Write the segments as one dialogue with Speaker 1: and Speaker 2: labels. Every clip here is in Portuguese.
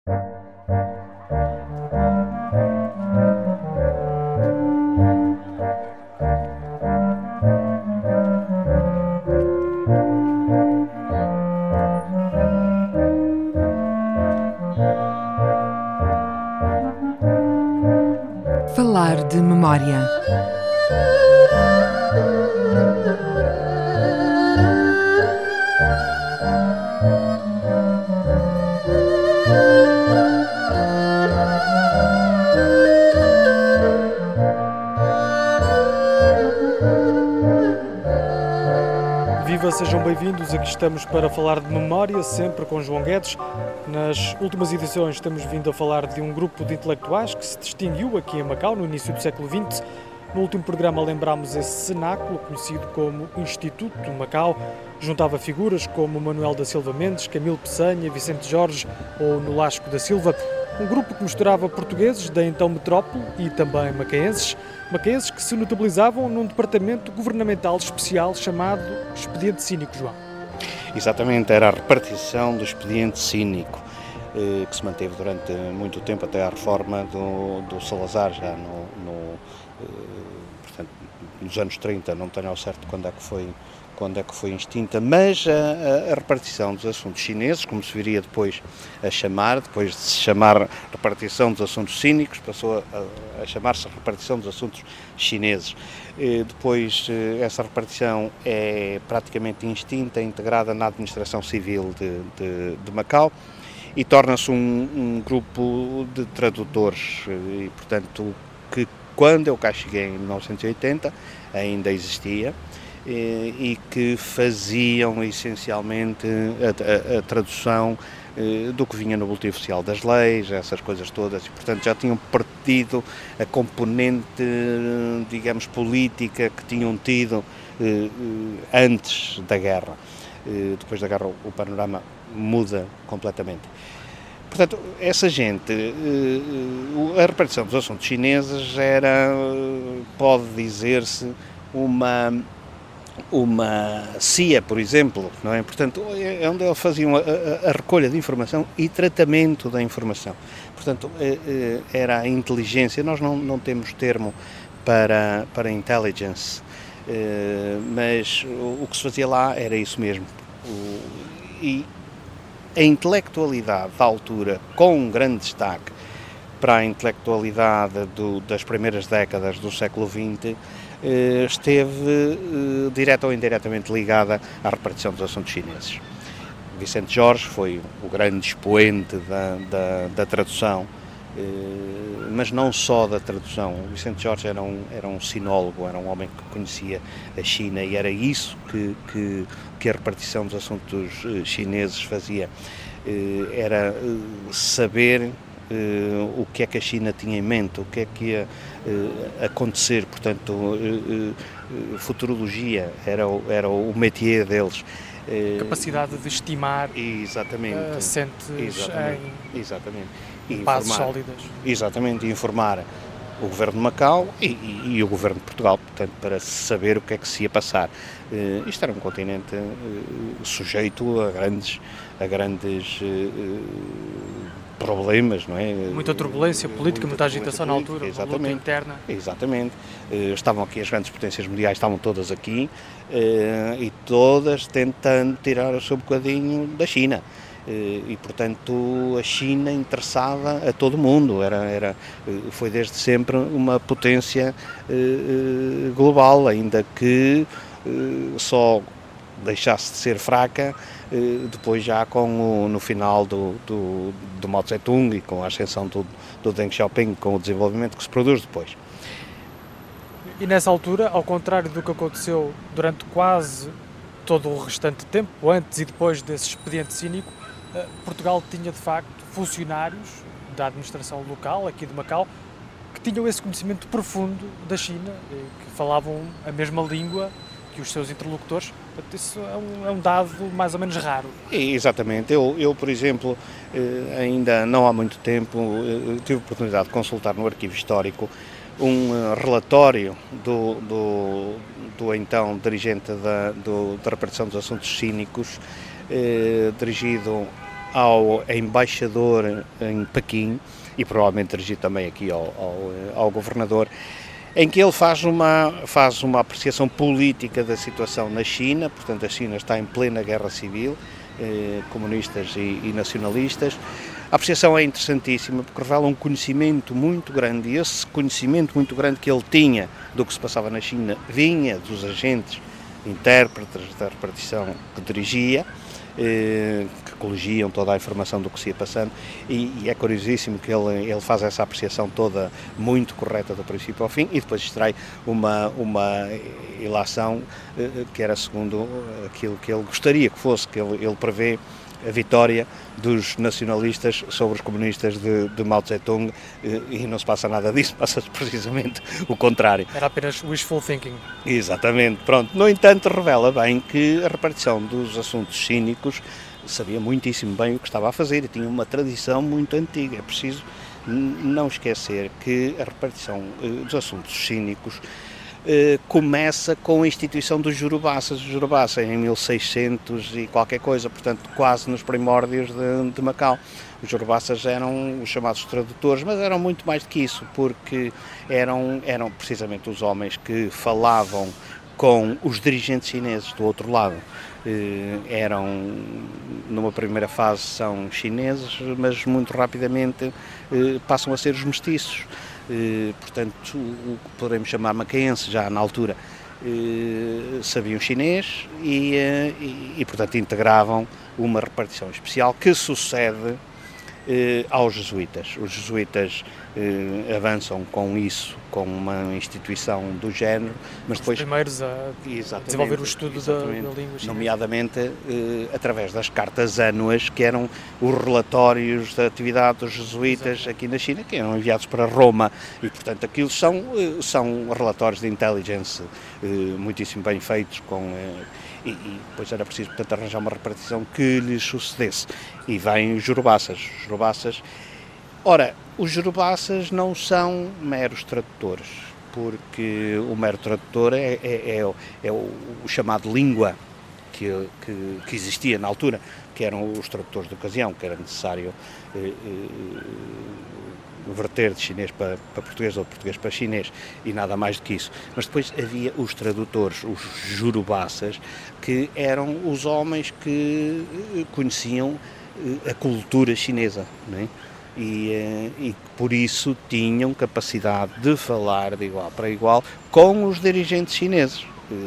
Speaker 1: Falar de memória.
Speaker 2: Viva, sejam bem-vindos. Aqui estamos para falar de memória, sempre com João Guedes. Nas últimas edições temos vindo a falar de um grupo de intelectuais que se distinguiu aqui em Macau no início do século XX. No último programa lembrámos esse cenáculo, conhecido como Instituto Macau. Juntava figuras como Manuel da Silva Mendes, Camilo Peçanha, Vicente Jorge ou Nolasco da Silva. Um grupo que misturava portugueses da então metrópole e também macaenses. Macaenses que se notabilizavam num departamento governamental especial chamado Expediente Cínico, João.
Speaker 3: Exatamente, era a repartição do expediente cínico, que se manteve durante muito tempo, até à reforma do Salazar, já portanto, nos anos 30, não tenho ao certo quando é que foi extinta, mas a repartição dos assuntos chineses, como se viria depois a chamar, depois de se chamar repartição dos assuntos cínicos, passou a chamar-se repartição dos assuntos chineses. Depois essa repartição é praticamente extinta, integrada na administração civil de Macau e torna-se um grupo de tradutores e, portanto, que quando eu cá cheguei em 1980 ainda existia e que faziam essencialmente a tradução do que vinha no Boletim Oficial das Leis, essas coisas todas, e portanto já tinham perdido a componente, digamos, política que tinham tido antes da guerra. Depois da guerra o panorama muda completamente. Portanto, essa gente, a repartição dos assuntos chineses era, pode dizer-se, uma CIA, por exemplo, não é? Portanto, é onde eles faziam a recolha de informação e tratamento da informação. Portanto, era a inteligência. Nós não temos termo para intelligence, mas o que se fazia lá era isso mesmo. E a intelectualidade da altura, com um grande destaque para a intelectualidade das primeiras décadas do século XX, esteve direta ou indiretamente ligada à repartição dos assuntos chineses. Vicente Jorge foi o grande expoente da tradução, mas não só da tradução. O Vicente Jorge era um sinólogo, era um homem que conhecia a China e era isso que a repartição dos assuntos chineses fazia. Era saber o que é que a China tinha em mente, o que é que ia acontecer, portanto, futurologia era o métier deles.
Speaker 2: Capacidade de estimar assentes em bases sólidas.
Speaker 3: Exatamente, informar o Governo de Macau e o Governo de Portugal, portanto, para saber o que é que se ia passar. Isto era um continente sujeito a grandes problemas, não é?
Speaker 2: Muita turbulência política, muita agitação na altura, uma luta interna.
Speaker 3: Exatamente. Estavam aqui as grandes potências mundiais, estavam todas aqui e todas tentando tirar o seu bocadinho da China. E, portanto, a China interessava a todo mundo, foi desde sempre uma potência global, ainda que só deixasse de ser fraca depois já no final do Mao Tse-tung e com a ascensão do Deng Xiaoping, com o desenvolvimento que se produz depois.
Speaker 2: E nessa altura, ao contrário do que aconteceu durante quase todo o restante tempo, antes e depois desse expediente cínico, Portugal tinha de facto funcionários da administração local, aqui de Macau, que tinham esse conhecimento profundo da China, que falavam a mesma língua que os seus interlocutores. Isso é um dado mais ou menos raro.
Speaker 3: Exatamente. Eu, por exemplo, ainda não há muito tempo, tive a oportunidade de consultar no arquivo histórico um relatório do então dirigente da repartição dos assuntos cínicos, dirigido ao embaixador em Pequim, e provavelmente dirigido também aqui ao governador, em que ele faz uma apreciação política da situação na China. Portanto, a China está em plena guerra civil, comunistas e nacionalistas. A apreciação é interessantíssima porque revela um conhecimento muito grande, e esse conhecimento muito grande que ele tinha do que se passava na China vinha dos agentes intérpretes da repartição que dirigia, que colegiam toda a informação do que se ia passando, e é curiosíssimo que ele faz essa apreciação toda muito correta do princípio ao fim, e depois extrai uma ilação que era segundo aquilo que ele gostaria que fosse, que ele prevê a vitória dos nacionalistas sobre os comunistas de Mao Tse-tung, e não se passa nada disso, passa precisamente o contrário.
Speaker 2: Era apenas wishful thinking.
Speaker 3: Exatamente, pronto. No entanto, revela bem que a repartição dos assuntos cínicos sabia muitíssimo bem o que estava a fazer e tinha uma tradição muito antiga. É preciso não esquecer que a repartição dos assuntos cínicos começa com a instituição dos jurubaças. Os jurubaças em 1600 e qualquer coisa, portanto quase nos primórdios de Macau. Os jurubaças eram os chamados tradutores, mas eram muito mais do que isso, porque eram precisamente os homens que falavam com os dirigentes chineses do outro lado. Numa primeira fase são chineses, mas muito rapidamente passam a ser os mestiços. Portanto, o que poderemos chamar macaense já na altura, sabiam chinês e, portanto, integravam uma repartição especial que sucede aos jesuítas. Os jesuítas avançam com isso, com uma instituição do género, mas depois...
Speaker 2: Os primeiros a desenvolver o estudo da língua chinesa.
Speaker 3: Nomeadamente através das cartas ânuas, que eram os relatórios da atividade dos jesuítas aqui na China, que eram enviados para Roma, e portanto aquilo são relatórios de intelligence muitíssimo bem feitos, e depois era preciso, portanto, arranjar uma repartição que lhes sucedesse. E vêm os jurubaças. Ora, os jurubaças não são meros tradutores, porque o mero tradutor é o chamado língua que existia na altura, que eram os tradutores de ocasião, que era necessário verter de chinês para português ou de português para chinês, e nada mais do que isso. Mas depois havia os tradutores, os jurubaças, que eram os homens que conheciam a cultura chinesa, não é? E por isso tinham capacidade de falar de igual para igual com os dirigentes chineses.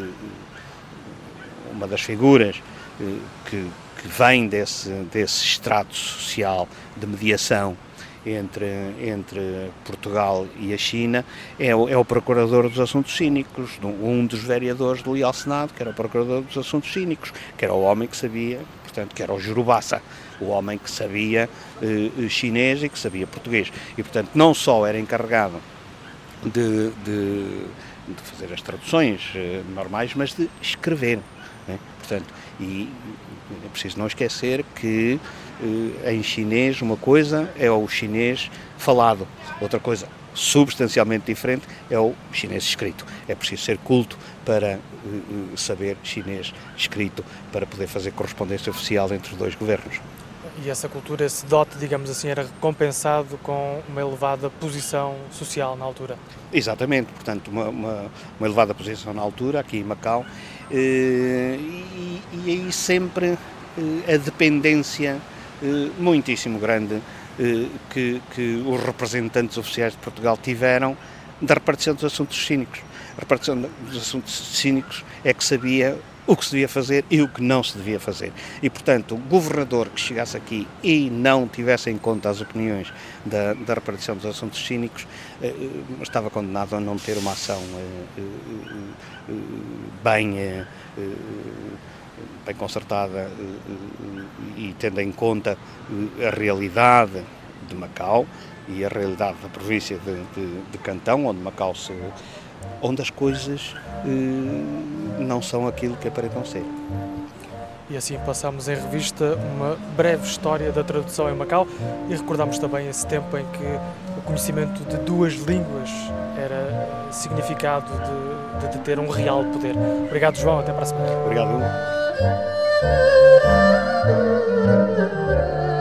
Speaker 3: Uma das figuras que vem desse extrato social de mediação entre Portugal e a China é o procurador dos assuntos cínicos, um dos vereadores do Leal Senado, que era o procurador dos assuntos cínicos, que era o homem que sabia, portanto, que era o jurubassa, o homem que sabia chinês e que sabia português. E, portanto, não só era encarregado de fazer as traduções normais, mas de escrever, né? Portanto, e é preciso não esquecer que em chinês uma coisa é o chinês falado, outra coisa substancialmente diferente é o chinês escrito. É preciso ser culto para saber chinês escrito, para poder fazer correspondência oficial entre os dois governos.
Speaker 2: E essa cultura, esse dote, digamos assim, era recompensado com uma elevada posição social na altura?
Speaker 3: Exatamente, portanto, uma elevada posição na altura, aqui em Macau, e aí sempre a dependência muitíssimo grande que os representantes oficiais de Portugal tiveram da repartição dos assuntos cínicos. A repartição dos assuntos cínicos é que sabia o que se devia fazer e o que não se devia fazer. E, portanto, o governador que chegasse aqui e não tivesse em conta as opiniões da repartição dos assuntos cínicos estava condenado a não ter uma ação bem concertada e tendo em conta a realidade de Macau e a realidade da província de Cantão, onde as coisas não são aquilo que aparentam ser.
Speaker 2: E assim passamos em revista uma breve história da tradução em Macau e recordamos também esse tempo em que o conhecimento de duas línguas era significado de ter um real poder. Obrigado, João, até para a semana.
Speaker 3: Obrigado.